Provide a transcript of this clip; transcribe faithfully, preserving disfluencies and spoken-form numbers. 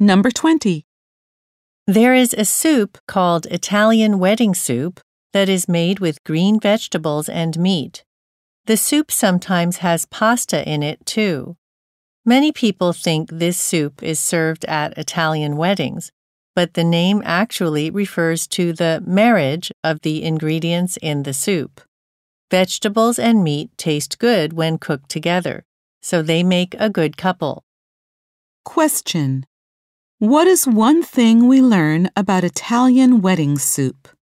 Number twenty. There is a soup called Italian wedding soup that is made with green vegetables and meat. The soup sometimes has pasta in it, too. Many people think this soup is served at Italian weddings, but the name actually refers to the marriage of the ingredients in the soup. Vegetables and meat taste good when cooked together, so they make a good couple. Question. What is one thing we learn about Italian wedding soup?